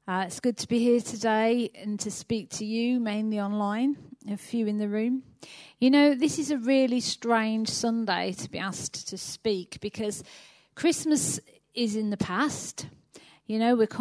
It's good to be here today and to speak to you, mainly online, a few in the room. You know, this is a really strange Sunday to be asked to speak because Christmas is in the past. You know, we've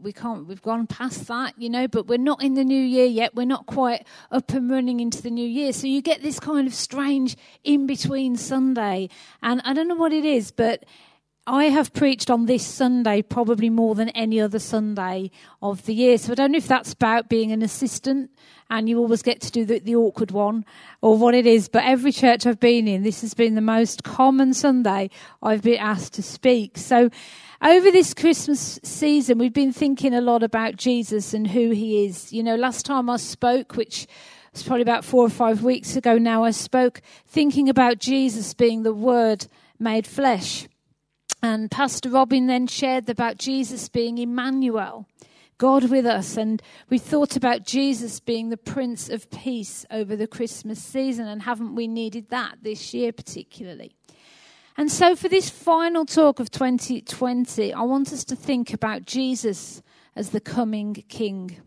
gone past that, you know, but we're not in the new year yet. We're not quite up and running into the new year. So you get this kind of strange in-between Sunday. And I don't know what it is, but I have preached on this Sunday probably more than any other Sunday of the year. So I don't know if that's about being an assistant and you always get to do the awkward one or what it is. But every church I've been in, this has been the most common Sunday I've been asked to speak. So over this Christmas season, we've been thinking a lot about Jesus and who he is. You know, last time I spoke, which was probably about 4 or 5 weeks ago now, I spoke thinking about Jesus being the Word made flesh. And Pastor Robin then shared about Jesus being Emmanuel, God with us. And we thought about Jesus being the Prince of Peace over the Christmas season. And haven't we needed that this year particularly? And so for this final talk of 2020, I want us to think about Jesus as the coming King.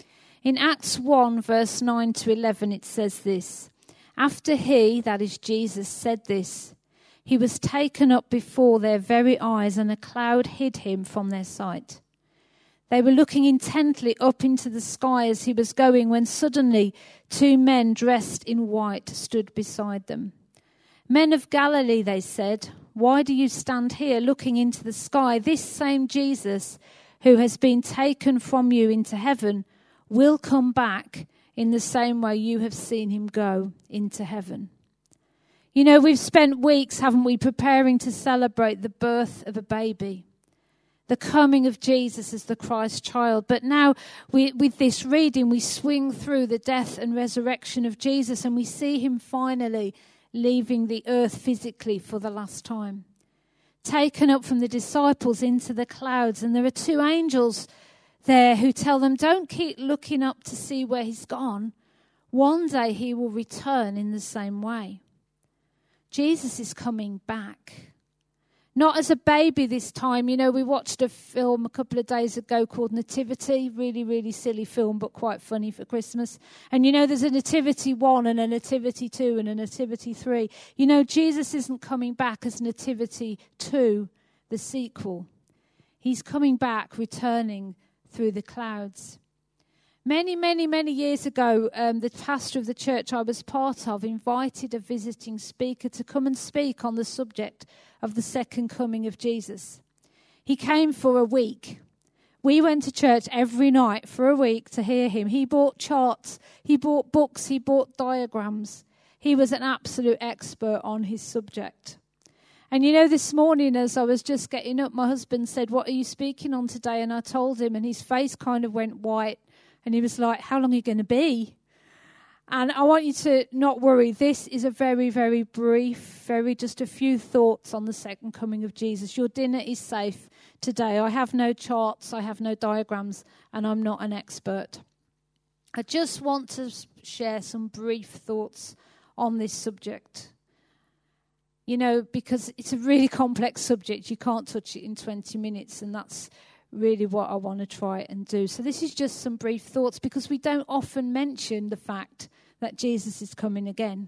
In Acts 1, verse 9 to 11, it says this: "After he," that is Jesus, "said this, he was taken up before their very eyes, and a cloud hid him from their sight. They were looking intently up into the sky as he was going, when suddenly 2 men dressed in white stood beside them. 'Men of Galilee,' they said, 'why do you stand here looking into the sky? This same Jesus who has been taken from you into heaven will come back in the same way you have seen him go into heaven.'" You know, we've spent weeks, haven't we, preparing to celebrate the birth of a baby, the coming of Jesus as the Christ child. But now, with this reading, we swing through the death and resurrection of Jesus, and we see him finally leaving the earth physically for the last time, taken up from the disciples into the clouds. And there are 2 angels there who tell them, don't keep looking up to see where he's gone. One day he will return in the same way. Jesus is coming back. Not as a baby this time. You know, we watched a film a couple of days ago called Nativity. Really, really silly film, but quite funny for Christmas. And you know, there's a Nativity 1 and a Nativity 2 and a Nativity 3. You know, Jesus isn't coming back as Nativity 2, the sequel. He's coming back, returning through the clouds. Many, many, many years ago, the pastor of the church I was part of invited a visiting speaker to come and speak on the subject of the second coming of Jesus. He came for a week. We went to church every night for a week to hear him. He bought charts, he bought books, he bought diagrams. He was an absolute expert on his subject. And you know, this morning as I was just getting up, my husband said, "What are you speaking on today?" And I told him, and his face kind of went white. And he was like, "How long are you going to be?" And I want you to not worry. This is a very, very brief, just a few thoughts on the second coming of Jesus. Your dinner is safe today. I have no charts, I have no diagrams, and I'm not an expert. I just want to share some brief thoughts on this subject. You know, because it's a really complex subject. You can't touch it in 20 minutes, and that's really what I want to try and do. So this is just some brief thoughts because we don't often mention the fact that Jesus is coming again.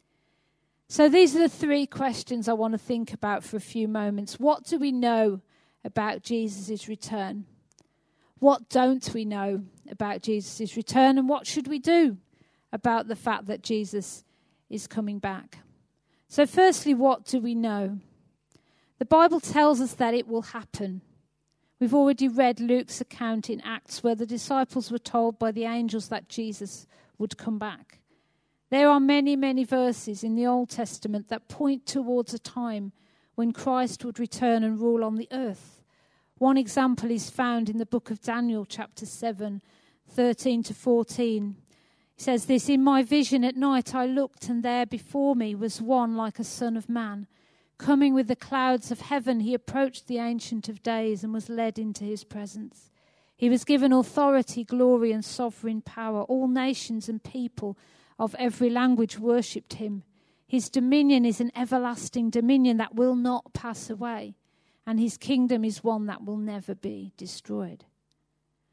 So these are the 3 questions I want to think about for a few moments. What do we know about Jesus' return? What don't we know about Jesus' return? And what should we do about the fact that Jesus is coming back? So firstly, what do we know? The Bible tells us that it will happen. We've already read Luke's account in Acts where the disciples were told by the angels that Jesus would come back. There are many, many verses in the Old Testament that point towards a time when Christ would return and rule on the earth. One example is found in the book of Daniel, chapter 7, 13 to 14. It says this: "In my vision at night I looked, and there before me was one like a son of man. Coming with the clouds of heaven, he approached the Ancient of Days and was led into his presence. He was given authority, glory, and sovereign power. All nations and people of every language worshipped him. His dominion is an everlasting dominion that will not pass away, and his kingdom is one that will never be destroyed."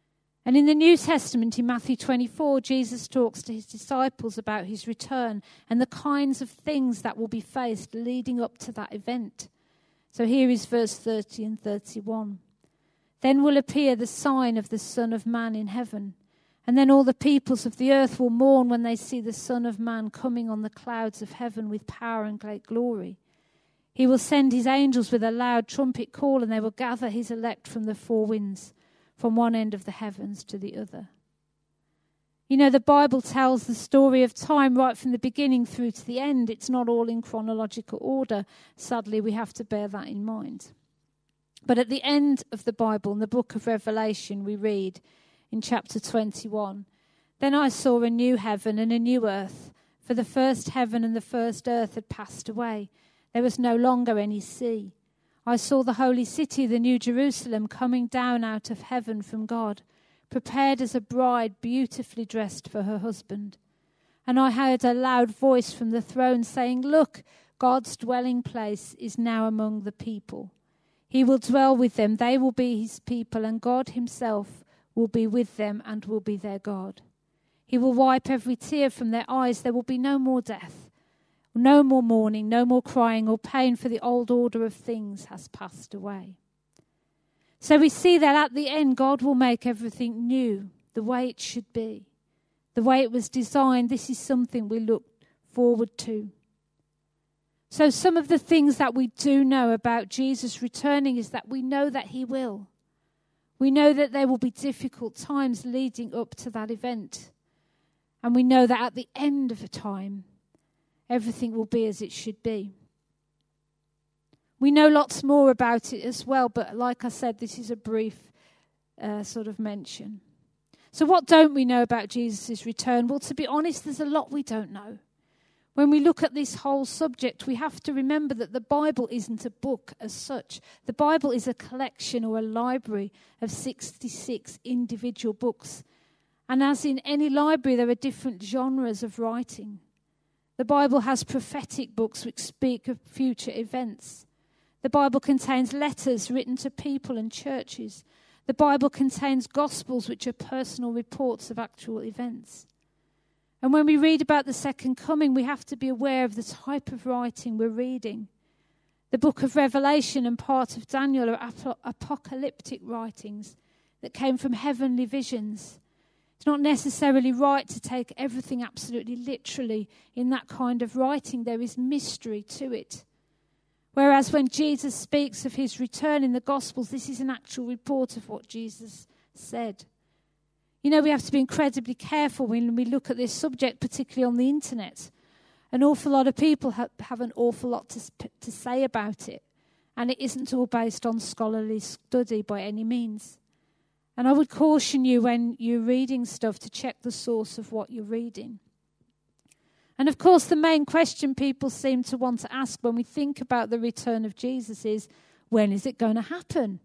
And in the New Testament, in Matthew 24, Jesus talks to his disciples about his return and the kinds of things that will be faced leading up to that event. So here is verse 30 and 31. Then will appear the sign of the Son of Man in heaven, and then all the peoples of the earth will mourn when they see the Son of Man coming on the clouds of heaven with power and great glory. He will send his angels with a loud trumpet call, and they will gather his elect from the four winds, from one end of the heavens to the other. You know, the Bible tells the story of time right from the beginning through to the end. It's not all in chronological order. Sadly, we have to bear that in mind. But at the end of the Bible, in the book of Revelation, we read in chapter 21, "Then I saw a new heaven and a new earth, for the first heaven and the first earth had passed away. There was no longer any sea. I saw the holy city, the new Jerusalem, coming down out of heaven from God, prepared as a bride beautifully dressed for her husband. And I heard a loud voice from the throne saying, 'Look, God's dwelling place is now among the people. He will dwell with them, they will be his people, and God himself will be with them and will be their God. He will wipe every tear from their eyes. There will be no more death, no more mourning, no more crying or pain, for the old order of things has passed away.'" So we see that at the end, God will make everything new, the way it should be, the way it was designed. This is something we look forward to. So some of the things that we do know about Jesus returning is that we know that he will. We know that there will be difficult times leading up to that event. And we know that at the end of a time, everything will be as it should be. We know lots more about it as well, but like I said, this is a brief sort of mention. So what don't we know about Jesus' return? Well, to be honest, there's a lot we don't know. When we look at this whole subject, we have to remember that the Bible isn't a book as such. The Bible is a collection or a library of 66 individual books. And as in any library, there are different genres of writing. The Bible has prophetic books which speak of future events. The Bible contains letters written to people and churches. The Bible contains gospels, which are personal reports of actual events. And when we read about the second coming, we have to be aware of the type of writing we're reading. The book of Revelation and part of Daniel are apocalyptic writings that came from heavenly visions. It's not necessarily right to take everything absolutely literally in that kind of writing. There is mystery to it. Whereas when Jesus speaks of his return in the Gospels, this is an actual report of what Jesus said. You know, we have to be incredibly careful when we look at this subject, particularly on the internet. An awful lot of people have an awful lot to say about it. And it isn't all based on scholarly study by any means. And I would caution you when you're reading stuff to check the source of what you're reading. And of course, the main question people seem to want to ask when we think about the return of Jesus is, when is it going to happen?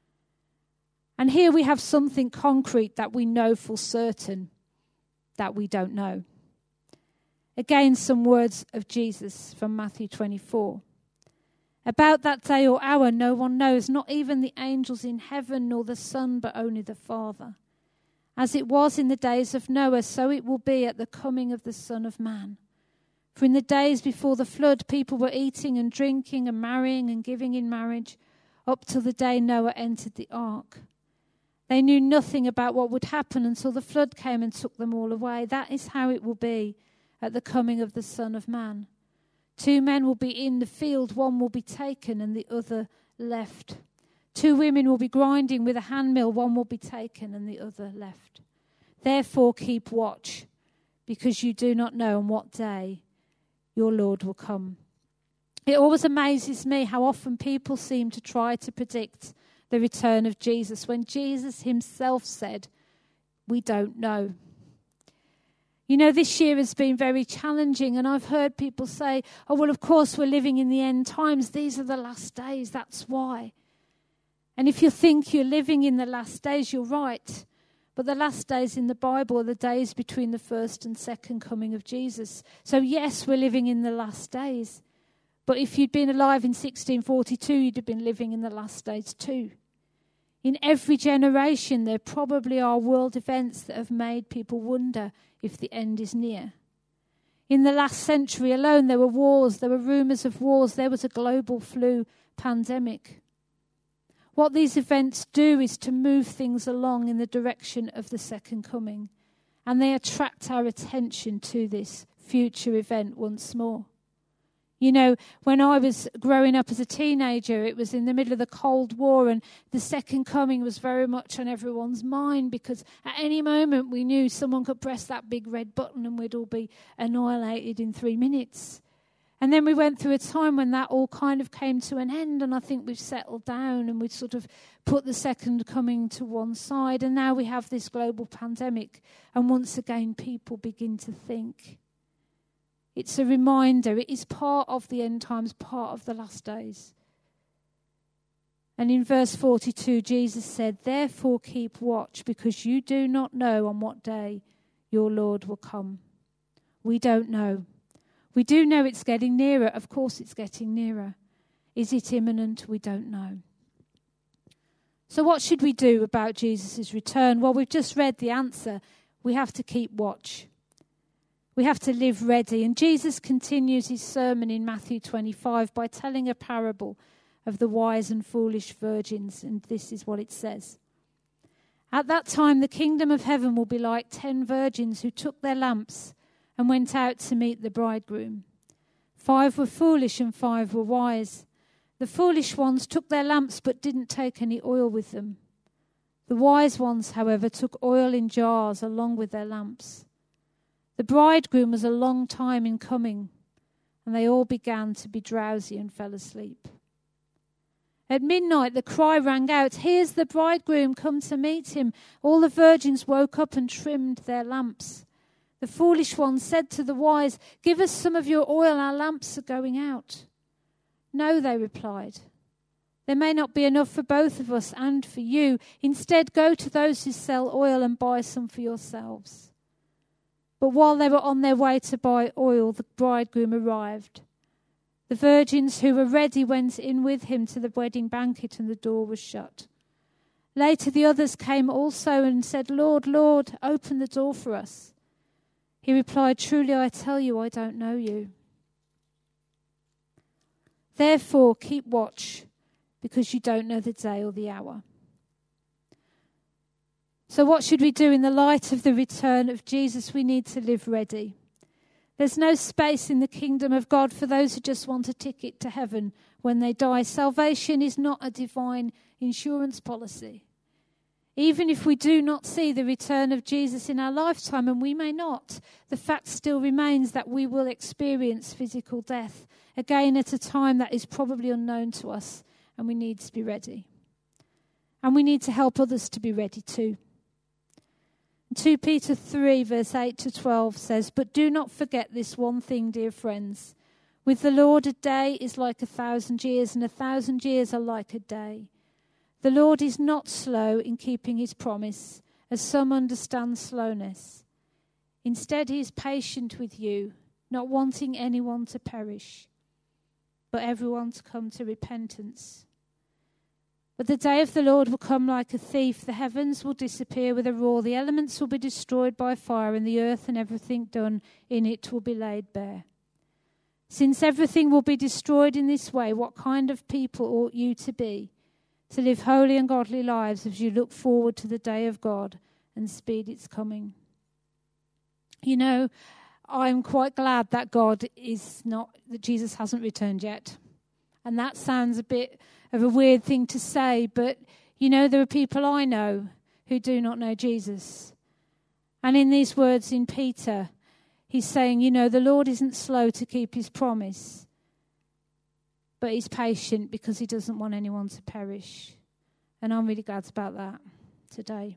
And here we have something concrete that we know for certain that we don't know. Again, some words of Jesus from Matthew 24. "About that day or hour no one knows, not even the angels in heaven nor the Son, but only the Father. As it was in the days of Noah, so it will be at the coming of the Son of Man. For in the days before the flood, people were eating and drinking and marrying and giving in marriage, up till the day Noah entered the ark. They knew nothing about what would happen until the flood came and took them all away. That is how it will be at the coming of the Son of Man. 2 men will be in the field, one will be taken and the other left. 2 women will be grinding with a handmill, one will be taken and the other left. Therefore keep watch, because you do not know on what day your Lord will come." It always amazes me how often people seem to try to predict the return of Jesus when Jesus himself said, "We don't know." You know, this year has been very challenging, and I've heard people say, "Oh, well, of course we're living in the end times. These are the last days, that's why." And if you think you're living in the last days, you're right. But the last days in the Bible are the days between the first and second coming of Jesus. So yes, we're living in the last days. But if you'd been alive in 1642, you'd have been living in the last days too. In every generation, there probably are world events that have made people wonder if the end is near. In the last century alone, there were wars, there were rumours of wars, there was a global flu pandemic. What these events do is to move things along in the direction of the second coming, and they attract our attention to this future event once more. You know, when I was growing up as a teenager, it was in the middle of the Cold War, and the second coming was very much on everyone's mind, because at any moment we knew someone could press that big red button and we'd all be annihilated in 3 minutes. And then we went through a time when that all kind of came to an end, and I think we've settled down and we've sort of put the second coming to one side, and now we have this global pandemic, and once again people begin to think. It's a reminder. It is part of the end times, part of the last days. And in verse 42, Jesus said, "Therefore keep watch, because you do not know on what day your Lord will come." We don't know. We do know it's getting nearer. Of course it's getting nearer. Is it imminent? We don't know. So what should we do about Jesus' return? Well, we've just read the answer. We have to keep watch. We have to live ready. And Jesus continues his sermon in Matthew 25 by telling a parable of the wise and foolish virgins. And this is what it says. "At that time, the kingdom of heaven will be like 10 virgins who took their lamps and went out to meet the bridegroom. 5 were foolish and 5 were wise. The foolish ones took their lamps but didn't take any oil with them. The wise ones, however, took oil in jars along with their lamps. The bridegroom was a long time in coming, and they all began to be drowsy and fell asleep. At midnight the cry rang out, 'Here's the bridegroom, come to meet him.' All the virgins woke up and trimmed their lamps. The foolish ones said to the wise, 'Give us some of your oil, our lamps are going out.' 'No,' they replied. 'There may not be enough for both of us and for you. Instead, go to those who sell oil and buy some for yourselves.' But while they were on their way to buy oil, the bridegroom arrived. The virgins who were ready went in with him to the wedding banquet, and the door was shut. Later the others came also and said, 'Lord, Lord, open the door for us.' He replied, 'Truly I tell you, I don't know you. Therefore keep watch, because you don't know the day or the hour.'" So what should we do in the light of the return of Jesus? We need to live ready. There's no space in the kingdom of God for those who just want a ticket to heaven when they die. Salvation is not a divine insurance policy. Even if we do not see the return of Jesus in our lifetime, and we may not, the fact still remains that we will experience physical death, again at a time that is probably unknown to us, and we need to be ready. And we need to help others to be ready too. 2 Peter 3 verse 8 to 12 says, "But do not forget this one thing, dear friends. With the Lord a day is like 1,000 years, and 1,000 years are like a day. The Lord is not slow in keeping his promise, as some understand slowness. Instead, he is patient with you, not wanting anyone to perish, but everyone to come to repentance. But the day of the Lord will come like a thief. The heavens will disappear with a roar. The elements will be destroyed by fire, and the earth and everything done in it will be laid bare. Since everything will be destroyed in this way, what kind of people ought you to be, to live holy and godly lives as you look forward to the day of God and speed its coming?" You know, I'm quite glad that that Jesus hasn't returned yet. And that sounds a bit of a weird thing to say, but, you know, there are people I know who do not know Jesus. And in these words in Peter, he's saying, you know, the Lord isn't slow to keep his promise, but he's patient because he doesn't want anyone to perish. And I'm really glad about that today.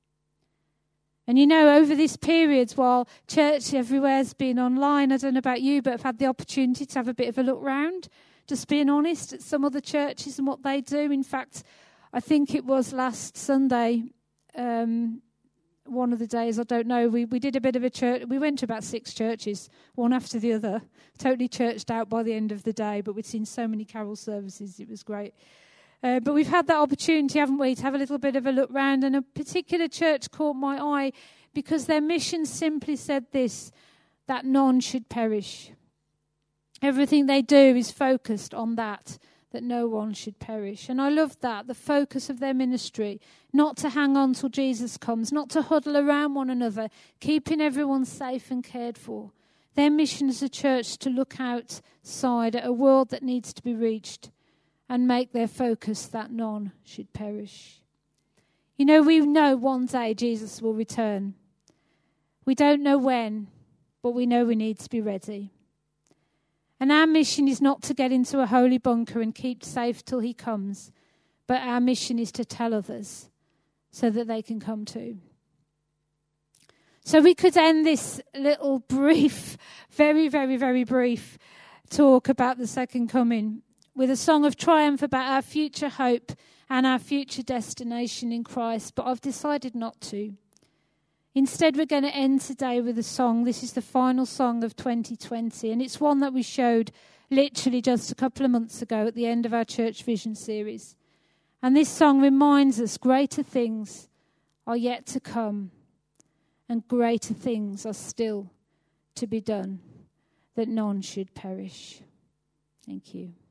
And you know, over this period, while church everywhere's been online, I don't know about you, but I've had the opportunity to have a bit of a look round, just being honest, at some other churches and what they do. In fact, I think it was last Sunday, one of the days, I don't know, we did a bit of a church. We went to about 6 churches, one after the other, totally churched out by the end of the day, but we'd seen so many carol services, it was great. But we've had that opportunity, haven't we, to have a little bit of a look round. And a particular church caught my eye because their mission simply said this, that none should perish. Everything they do is focused on that no one should perish. And I love that, the focus of their ministry, not to hang on till Jesus comes, not to huddle around one another, keeping everyone safe and cared for. Their mission as a church to look outside at a world that needs to be reached and make their focus that none should perish. You know, we know one day Jesus will return. We don't know when, but we know we need to be ready. And our mission is not to get into a holy bunker and keep safe till he comes, but our mission is to tell others so that they can come too. So we could end this little brief, very, very, very brief talk about the second coming with a song of triumph about our future hope and our future destination in Christ, but I've decided not to. Instead, we're going to end today with a song. This is the final song of 2020, and it's one that we showed literally just a couple of months ago at the end of our Church Vision series. And this song reminds us greater things are yet to come, and greater things are still to be done, that none should perish. Thank you.